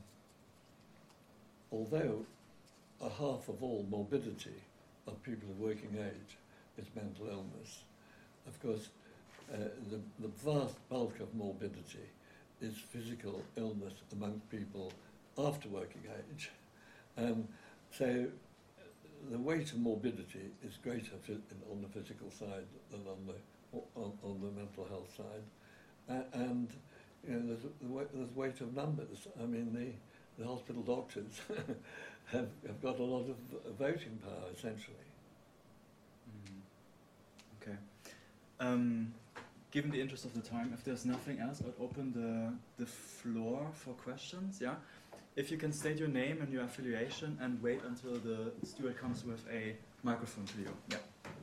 although a half of all morbidity of people of working age is mental illness, of course uh, the, the vast bulk of morbidity is physical illness among people after working age. Um, so the weight of morbidity is greater on the physical side than on the on, on the mental health side, uh, and you know there's the weight, there's weight of numbers. I mean the the hospital doctors have, have got a lot of voting power essentially. Mm-hmm. Okay. Um, given the interest of the time, if there's nothing else, I'd open the, the floor for questions, yeah? If you can state your name and your affiliation and wait until the steward comes with a microphone to you, yeah.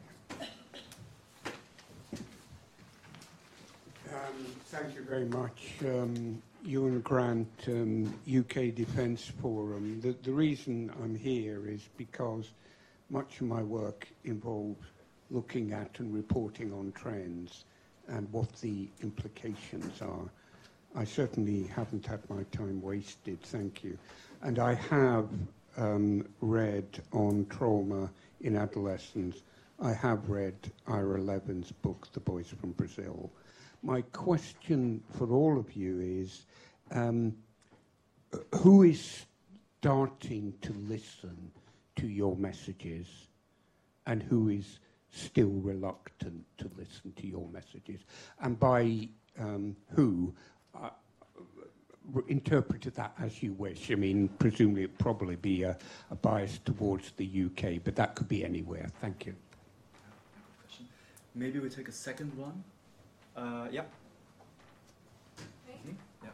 Um, thank you very much. Um, Ewan Grant, um, U K Defence Forum. The, the reason I'm here is because much of my work involves looking at and reporting on trends and what the implications are. I certainly haven't had my time wasted, thank you. And I have um, read on trauma in adolescence. I have read Ira Levin's book, The Boys from Brazil. My question for all of you is, um, who is starting to listen to your messages and who is still reluctant to listen to your messages? And by um, who, uh, interpret that as you wish. I mean, presumably it'd probably be a, a bias towards the U K, but that could be anywhere. Thank you. Maybe we take a second one. Uh, yeah. Okay. Yeah.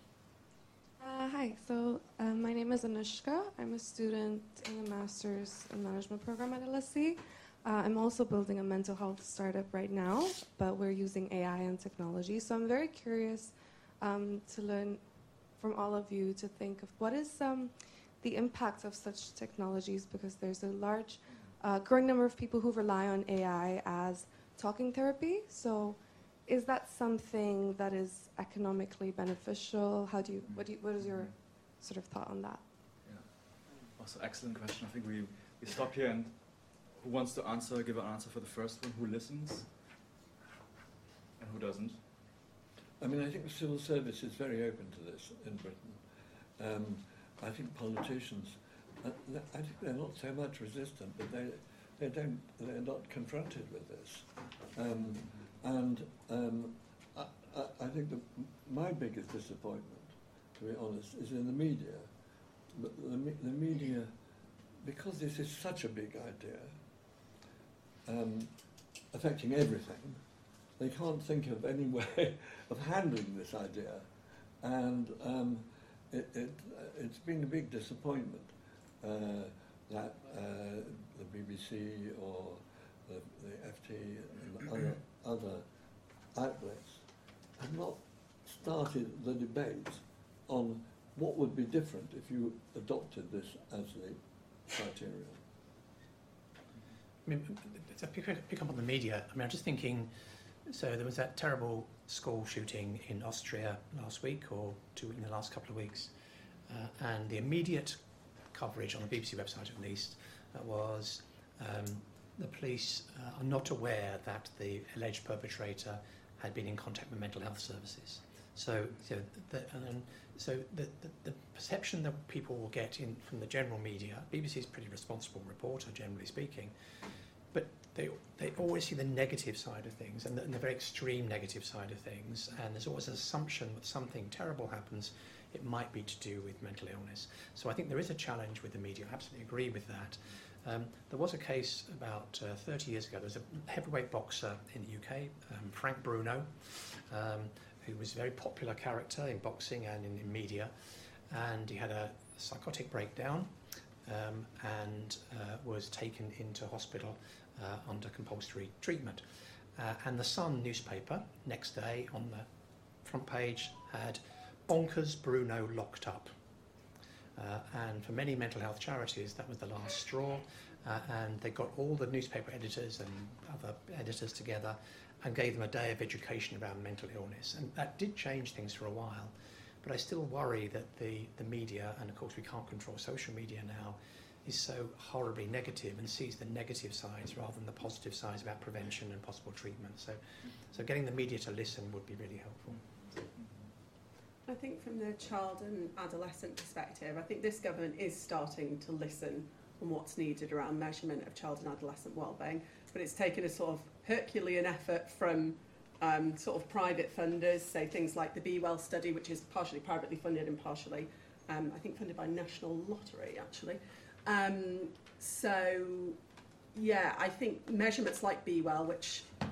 Uh, hi, so uh, my name is Anushka. I'm a student in the Master's in Management program at L S E. Uh, I'm also building a mental health startup right now, but we're using A I and technology. So I'm very curious um, to learn from all of you to think of what is um, the impact of such technologies, because there's a large, uh, growing number of people who rely on A I as talking therapy. So is that something that is economically beneficial? How do you, what, do you, what is your sort of thought on that? Yeah. Also, excellent question. I think we, we stop here, and who wants to answer, give an answer for the first one? Who listens and who doesn't? I mean, I think the civil service is very open to this in Britain. Um, I think politicians, uh, I think they're not so much resistant, but they, they don't, they're not confronted with this. Um, And um, I, I, I think the, my biggest disappointment, to be honest, is in the media. The, the, the media, because this is such a big idea, um, affecting everything, they can't think of any way of handling this idea. And um, it, it, it's been a big disappointment uh, that uh, the B B C or the, the F T and other other outlets have not started the debate on what would be different if you adopted this as the criteria. I mean, to pick, pick up on the media, I mean, I'm just thinking, so there was that terrible school shooting in Austria last week, or two in the last couple of weeks, uh, and the immediate coverage on the B B C website at least uh, was um, the police uh, are not aware that the alleged perpetrator had been in contact with mental health services. So, so, the, and so the, the, the perception that people will get in from the general media, B B C is a pretty responsible reporter, generally speaking, but they they always see the negative side of things, and the, and the very extreme negative side of things, and there's always an assumption that something terrible happens, it might be to do with mental illness. So I think there is a challenge with the media. I absolutely agree with that. Um, there was a case about uh, thirty years ago. There was a heavyweight boxer in the U K, um, Frank Bruno, um, who was a very popular character in boxing and in, in media, and he had a psychotic breakdown um, and uh, was taken into hospital uh, under compulsory treatment. Uh, and the Sun newspaper, next day on the front page, had "Bonkers Bruno locked up." Uh, and for many mental health charities, that was the last straw. Uh, and they got all the newspaper editors and other editors together and gave them a day of education around mental illness. And that did change things for a while. But I still worry that the, the media, and of course we can't control social media now, is so horribly negative and sees the negative sides rather than the positive sides about prevention and possible treatment. So, so getting the media to listen would be really helpful. I think from the child and adolescent perspective, I think this government is starting to listen on what's needed around measurement of child and adolescent wellbeing, but it's taken a sort of Herculean effort from um, sort of private funders, say things like the Be Well study, which is partially privately funded and partially, um, I think, funded by National Lottery, actually. Um, so, yeah, I think measurements like Be Well, which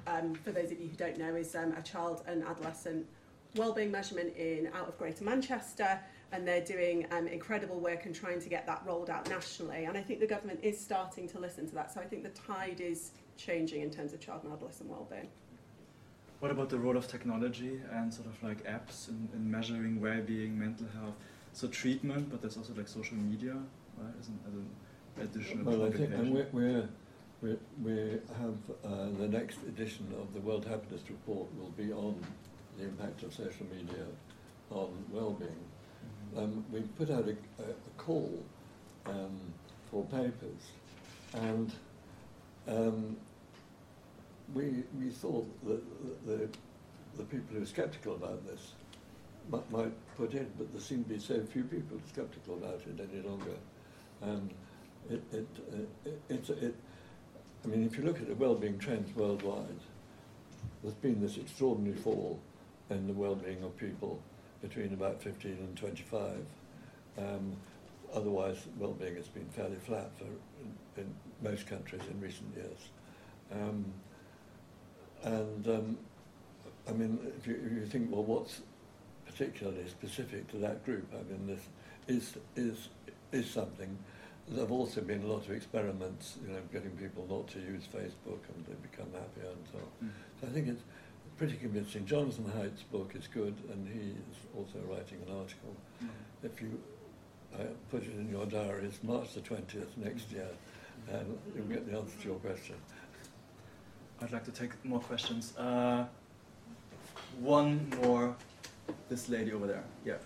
um, for those of you who don't know, is um, a child and adolescent wellbeing measurement in out of Greater Manchester, and they're doing um, incredible work and trying to get that rolled out nationally. And I think the government is starting to listen to that. So I think the tide is changing in terms of child and adolescent wellbeing. What about the role of technology and sort of like apps in, in measuring well-being, mental health? So treatment, but there's also like social media, right? As an, as an additional well, I think, and complication. we're, we're, we we have uh, the next edition of the World Happiness Report will be on the impact of social media on well-being. Mm-hmm. um, we put out a, a, a call um, for papers, and um, we we thought that the the people who are sceptical about this might, might put in, but there seem to be so few people sceptical about it any longer. Um, it, it, uh, it, it, it, I mean, if you look at the well-being trends worldwide, there's been this extraordinary fall in the well-being of people between about fifteen and twenty-five. Um, otherwise, well-being has been fairly flat for in, in most countries in recent years. Um, and um, I mean, if you, if you think, well, what's particularly specific to that group? I mean, this is is is something. There have also been a lot of experiments, you know, getting people not to use Facebook and they become happier and so on. Mm. So I think it's pretty convincing. Jonathan Haidt's book is good, and he is also writing an article. Mm. If you uh, put it in your diary, it's March the twentieth next year, and you'll get the answer to your question. I'd like to take more questions. Uh, one more, this lady over there. Yeah.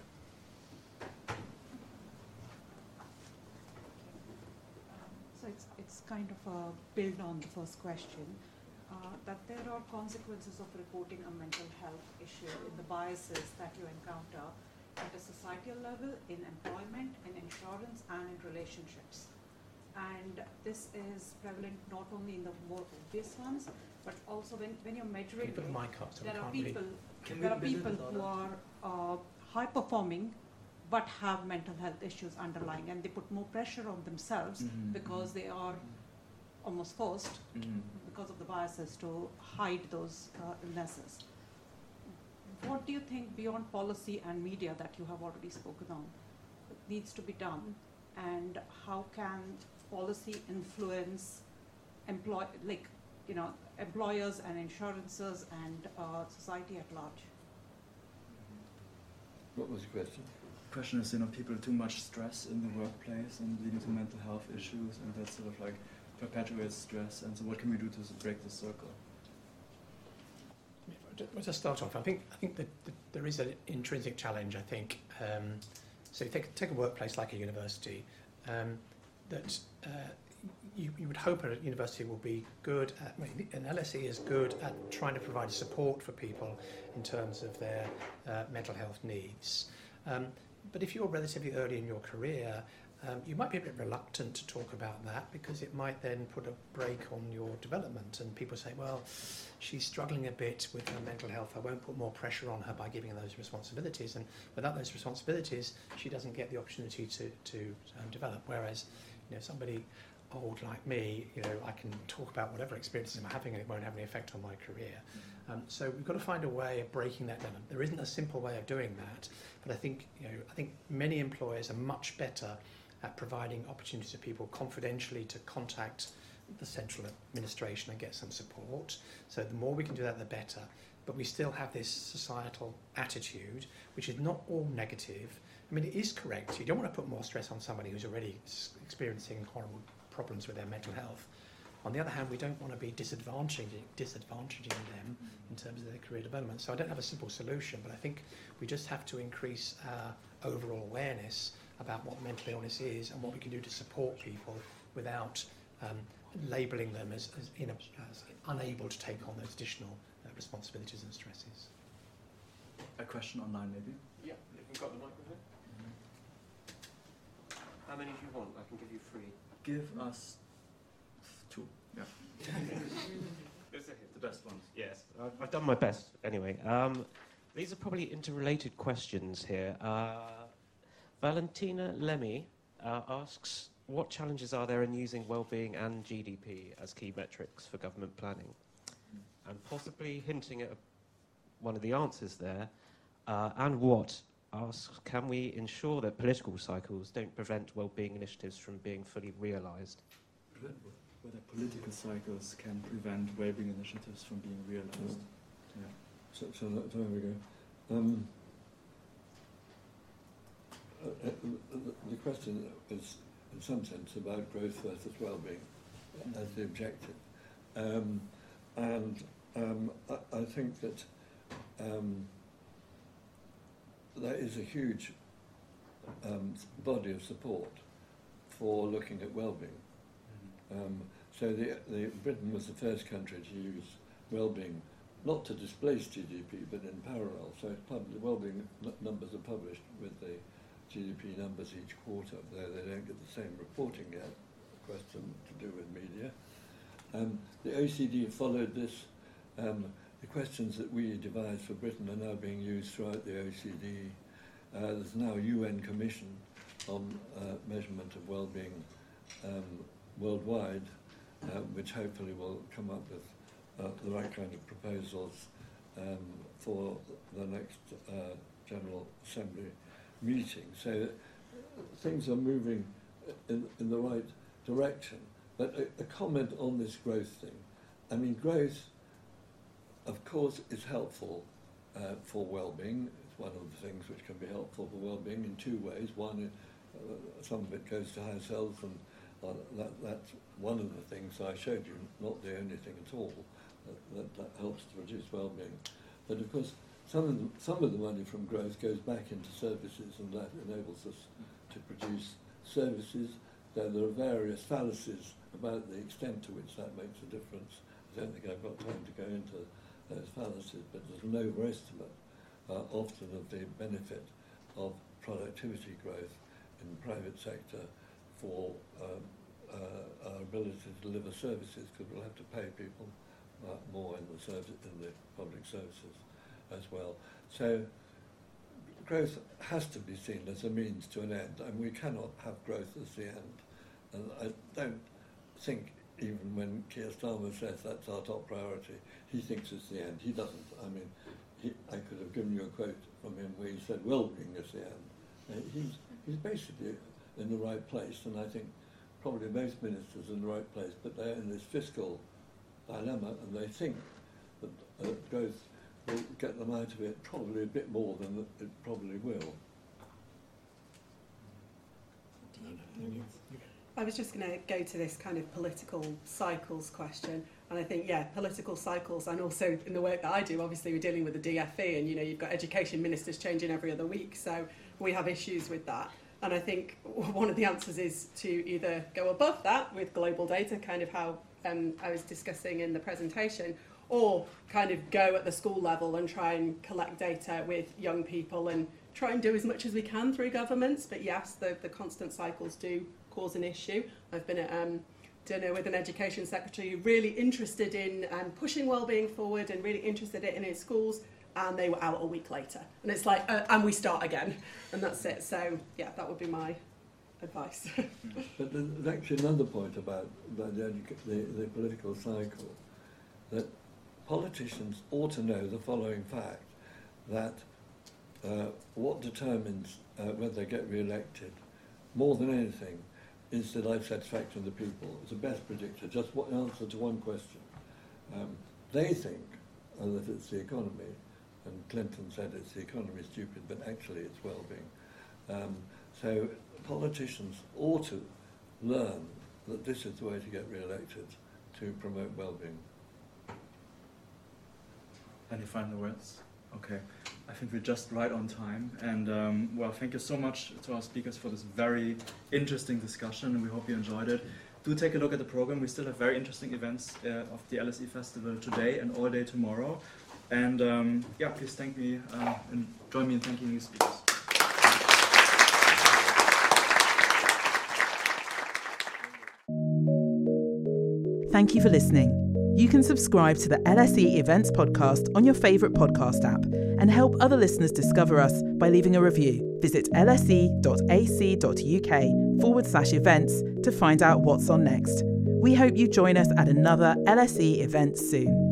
So it's, it's kind of a build on the first question, uh, that there are consequences of reporting a mental health issue in the biases that you encounter at a societal level, in employment, in insurance, and in relationships. And this is prevalent not only in the more obvious ones, but also when, when you're measuring, Can you put the mic up so we there are can't people, Can there we are visit people it, who are uh, high performing but have mental health issues underlying, and they put more pressure on themselves Mm-hmm. because they are almost forced Mm-hmm. because of the biases to hide those uh, illnesses. What do you think beyond policy and media that you have already spoken on needs to be done, and how can policy influence employ like you know employers and insurances and uh, society at large? What was the question? The question is, you know, people too much stress in the workplace and leading to mental health issues, and that sort of like perpetuates stress. And so, what can we do to break the circle? Well, to start off, I think I think that, that there is an intrinsic challenge. I think um, so. You take take a workplace like a university, um, that uh, you, you would hope a university will be good at. I mean, an L S E is good at trying to provide support for people in terms of their uh, mental health needs. Um, but if you're relatively early in your career, Um, you might be a bit reluctant to talk about that because it might then put a brake on your development, and people say, well, she's struggling a bit with her mental health, I won't put more pressure on her by giving her those responsibilities, and without those responsibilities she doesn't get the opportunity to, to um, develop. Whereas, you know, somebody old like me, you know, I can talk about whatever experiences I'm having and it won't have any effect on my career. Um, so we've got to find a way of breaking that down. There isn't a simple way of doing that, but I think, you know, I think many employers are much better at providing opportunities for people confidentially to contact the central administration and get some support. So the more we can do that, the better. But we still have this societal attitude, which is not all negative. I mean, it is correct. You don't want to put more stress on somebody who's already experiencing horrible problems with their mental health. On the other hand, we don't want to be disadvantaging, disadvantaging them in terms of their career development. So I don't have a simple solution, but I think we just have to increase our overall awareness about what mental illness is and what we can do to support people without um, labelling them as, as, you know, as unable to take on those additional uh, responsibilities and stresses. A question online, maybe? Yeah, if you've got the microphone. Mm-hmm. How many do you want? I can give you three. Give us two. Yeah. The best ones. Yes, I've, I've done my best. Anyway, um, these are probably interrelated questions here. Uh, Valentina Lemmy uh, asks, what challenges are there in using well-being and G D P as key metrics for government planning? and possibly hinting at one of the answers there, uh, and what asks, can we ensure that political cycles don't prevent well-being initiatives from being fully realised? Whether political cycles can prevent well-being initiatives from being realised. Yeah. So, so that, there we go. Um, uh, uh, the, the question is, in some sense, about growth versus well-being as the objective. Um, and um, I, I think that um, there is a huge um, body of support for looking at well-being. Um, so the, the, Britain was the first country to use well-being, not to displace G D P, but in parallel. So it's pub- the well-being n- numbers are published with the G D P numbers each quarter, though they don't get the same reporting yet. Question to do with media. Um, the O E C D followed this. Um, the questions that we devised for Britain are now being used throughout the O E C D. Uh, there's now a U N Commission on uh, measurement of well-being um, worldwide, uh, which hopefully will come up with uh, the right kind of proposals um, for the next uh, General Assembly meeting. So uh, things are moving in, in the right direction. But a, a comment on this growth thing. I mean, growth, of course, is helpful uh, for well-being. It's one of the things which can be helpful for well-being in two ways. One, uh, some of it goes to house health, and uh, that, that's one of the things I showed you, not the only thing at all, that, that, that helps to reduce well-being. But of course, some of, the, some of the money from growth goes back into services, and that enables us to produce services. Though there are various fallacies about the extent to which that makes a difference. I don't think I've got time to go into those fallacies, but there's an overestimate uh, often of the benefit of productivity growth in the private sector for um, uh, our ability to deliver services, because we'll have to pay people uh, more in the service, in the public services as well. So growth has to be seen as a means to an end, and we cannot have growth as the end. And I don't think, even when Keir Starmer says that's our top priority, he thinks it's the end. He doesn't. I mean, he, I could have given you a quote from him where he said well-being is the end. Uh, he's, he's basically in the right place, and I think probably most ministers are in the right place, but they're in this fiscal dilemma, and they think that uh, growth will get them out of it probably a bit more than it probably will. I was just going to go to this kind of political cycles question, and I think, yeah, political cycles, and also in the work that I do, obviously we're dealing with the D F E, and you know, you've got education ministers changing every other week, so we have issues with that. And I think one of the answers is to either go above that with global data, kind of how um, I was discussing in the presentation, or kind of go at the school level and try and collect data with young people and try and do as much as we can through governments. But yes, the, the constant cycles do cause an issue. I've been at um, dinner with an education secretary really interested in um, pushing wellbeing forward and really interested in it in schools, and they were out a week later. And it's like, uh, and we start again, and that's it. So yeah, that would be my advice. But there's actually another point about, about the, the, the political cycle, that politicians ought to know the following fact, that uh, what determines uh, whether they get re-elected, more than anything, is the life satisfaction of the people. It's the best predictor, just one answer to one question. Um, they think uh, that it's the economy, and Clinton said it's the economy stupid, but actually it's well-being. Um, so politicians ought to learn that this is the way to get re-elected, to promote well-being. Any final words? Okay, I think we're just right on time, and um, well, thank you so much to our speakers for this very interesting discussion, and we hope you enjoyed it. Do take a look at the program. We still have very interesting events uh, of the L S E Festival today and all day tomorrow, and um, yeah, please thank me uh, and join me in thanking these speakers. Thank you for listening. You can subscribe to the L S E Events podcast on your favourite podcast app and help other listeners discover us by leaving a review. Visit lse.ac.uk forward slash events to find out what's on next. We hope you join us at another L S E event soon.